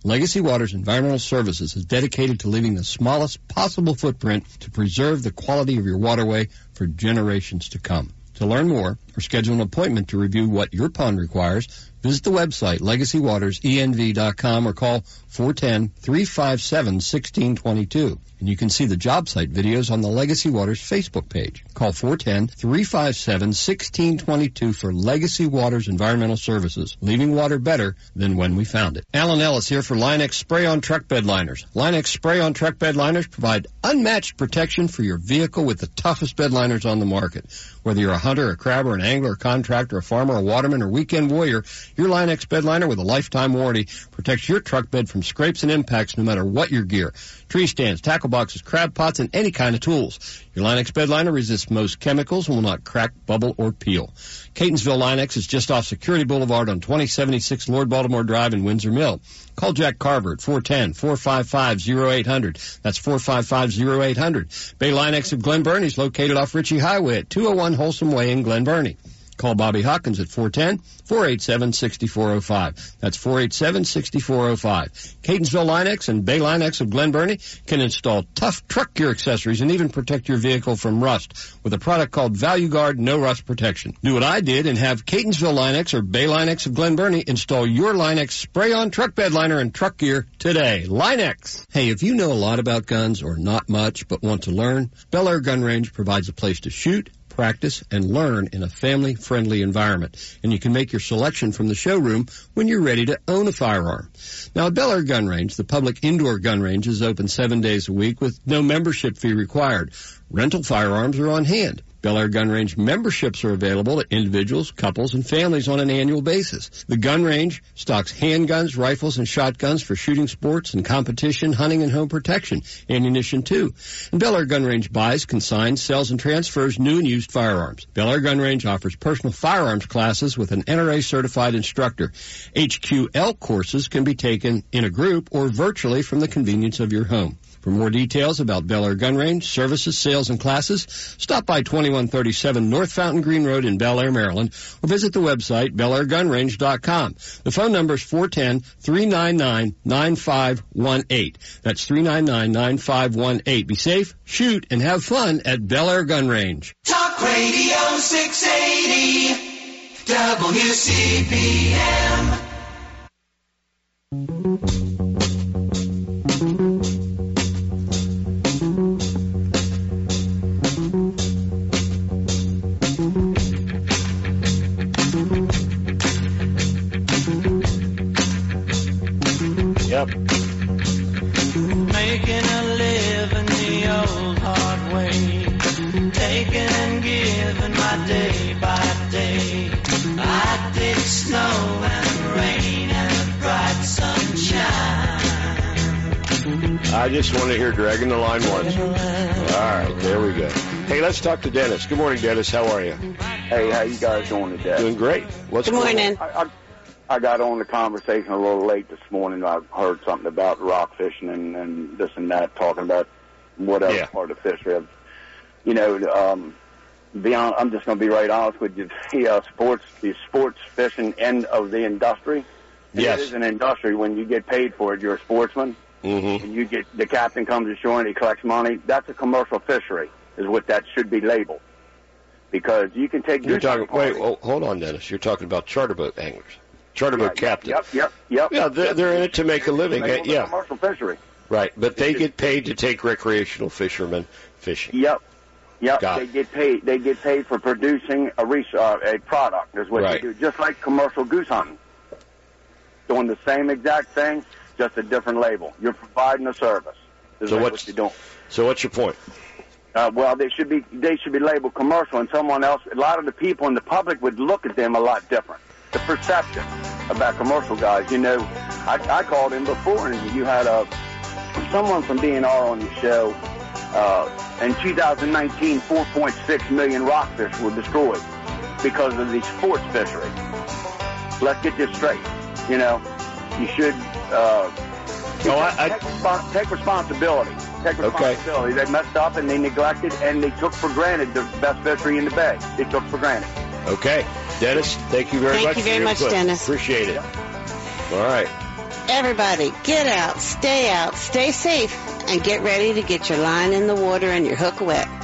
S20: Legacy Waters Environmental Services is dedicated to leaving the smallest possible footprint to preserve the quality of your waterway for generations to come. To learn more or schedule an appointment to review what your pond requires, visit the website legacywatersenv.com or call 410-357-1622. And you can see the job site videos on the Legacy Waters Facebook page. Call 410-357-1622 for Legacy Waters Environmental Services, leaving water better than when we found it. Alan Ellis here for Line-X Spray-On Truck Bed Liners. Line-X Spray-On Truck Bed Liners provide unmatched protection for your vehicle with the toughest bed liners on the market. Whether you're a hunter, a crabber, an angler, a contractor, a farmer, a waterman, or weekend warrior, your Line-X bed liner with a lifetime warranty protects your truck bed from scrapes and impacts no matter what your gear. Tree stands, tackle boxes, crab pots, and any kind of tools. Your Line-X bed liner resists most chemicals and will not crack, bubble, or peel. Catonsville Line-X is just off Security Boulevard on 2076 Lord Baltimore Drive in Windsor Mill. Call Jack Carver at 410-455-0800. That's 455-0800. Bay Line-X of Glen Burnie is located off Ritchie Highway at 201 Wholesome Way in Glen Burnie. Call Bobby Hawkins at 410-487-6405. That's 487-6405. Catonsville Line-X and Bay Line-X of Glen Burnie can install tough truck gear accessories and even protect your vehicle from rust with a product called Value Guard No Rust Protection. Do what I did and have Catonsville Line-X or Bay Line-X of Glen Burnie install your Line-X spray-on truck bed liner and truck gear today. Line-X. Hey, if you know a lot about guns or not much but want to learn, Bel Air Gun Range provides a place to shoot, practice, and learn in a family-friendly environment. And you can make your selection from the showroom when you're ready to own a firearm. Now, at Bel Air Gun Range, the public indoor gun range is open 7 days a week with no membership fee required. Rental firearms are on hand. Bel Air Gun Range memberships are available to individuals, couples, and families on an annual basis. The gun range stocks handguns, rifles, and shotguns for shooting sports and competition, hunting, and home protection. Ammunition, too. And Bel Air Gun Range buys, consigns, sells, and transfers new and used firearms. Bel Air Gun Range offers personal firearms classes with an NRA-certified instructor. HQL courses can be taken in a group or virtually from the convenience of your home. For more details about Bel Air Gun Range, services, sales, and classes, stop by 2137 North Fountain Green Road in Bel Air, Maryland, or visit the website BelAirGunRange.com. The phone number is 410-399-9518. That's 399-9518. Be safe, shoot, and have fun at Bel Air Gun Range.
S15: Talk Radio 680 WCBM.
S16: Yep.
S15: Making a living the old hard way, taking and giving my day by day. I dig snow and rain and bright sunshine.
S16: I just want to hear Dragging the Line once. All right, there we go. Hey, let's talk to Dennis. Good morning, Dennis. How are you?
S1: Hey, how you guys doing today?
S16: Doing great. What's going on?
S1: I got on the conversation a little late this morning. I heard something about rock fishing and this and that, talking about whatever part of fishery. You know, I'm just going to be right honest with you. The sports fishing end of the industry.
S16: Yes.
S1: It is an industry. When you get paid for it, you're a sportsman.
S16: Mm-hmm.
S1: And you get the captain comes ashore and he collects money. That's a commercial fishery, is what that should be labeled. Because you can take.
S16: You're talking. Wait, hold on, Dennis. You're talking about charter boat anglers. Charter boat captain.
S1: Yep.
S16: Yeah, they're in it to make a living. Yeah.
S1: Commercial fishery.
S16: Right, but they get paid to take recreational fishermen fishing.
S1: Yep.
S16: Got
S1: They get paid. They get paid for producing a product. Is what they do. Just like commercial goose hunting, doing the same exact thing, just a different label. You're providing a service. What you're doing.
S16: So what's your point?
S1: Well, they should be labeled commercial, and someone else. A lot of the people in the public would look at them a lot different. The perception about commercial guys. You know, I called in before, and you had someone from DNR on your show. In 2019, 4.6 million rockfish were destroyed because of the sports fishery. Let's get this straight. You know, you should take responsibility. Take responsibility. They messed up and they neglected and they took for granted the best fishery in the bay. They took for granted.
S16: Okay. Dennis, thank you very much.
S17: Thank you very much, Dennis.
S16: Appreciate it. All right.
S17: Everybody, get out, stay safe, and get ready to get your line in the water and your hook wet.